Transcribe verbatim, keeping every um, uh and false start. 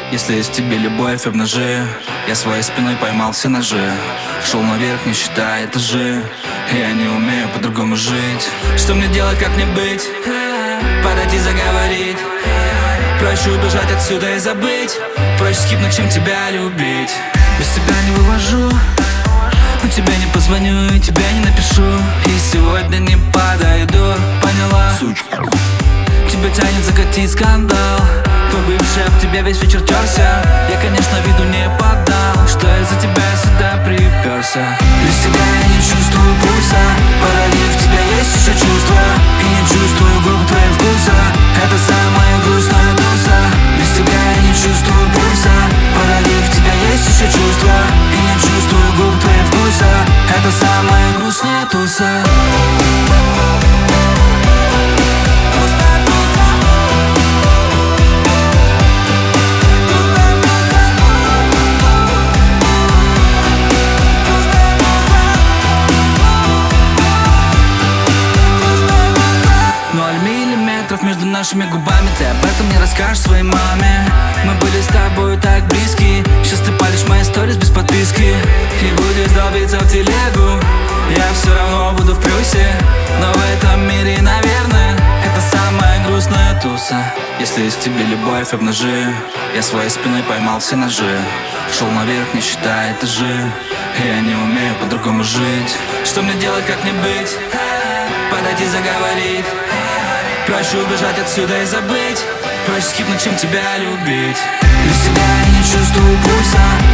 Если есть в тебе любовь, обнажи. Я своей спиной поймал все ножи. Шел наверх, не считая этажи. Я не умею по-другому жить. Что мне делать, как мне быть? Подойти, заговорить. Проще убежать отсюда и забыть. Проще скипнуть, чем тебя любить. Без тебя не вывожу, но тебе не позвоню и тебе не напишу. И сегодня не подойду, поняла? Сучка. Тебя тянет закатить скандал. Твой бывший об тебя весь вечер терся. Я, конечно, виду не подал, что из-за тебя сюда приперся. Без тебя я не чувствую пульса. Параллель, в тебя есть еще чувства. И не чувствую губ твоих вкуса. Это самая грустная туса. Без тебя я не чувствую пульса. Параллель, в тебя есть еще чувства. И не чувствую губ твоих вкуса. Это самая грустная туса. Между нашими губами, ты об этом не расскажешь своей маме. Мы были с тобой так близки. Сейчас ты палишь мои сторис без подписки и будешь долбиться в телегу. Я все равно буду в плюсе, но в этом мире, наверное, это самая грустная туса. Если есть в тебе любовь, обнажи. Я своей спиной поймал все ножи. Шел наверх, не считая этажи. Я не умею по-другому жить. Что мне делать, как мне быть? Подойти, заговорить. Проще убежать отсюда и забыть. Проще скипнуть, чем тебя любить. Без тебя я не чувствую пульса.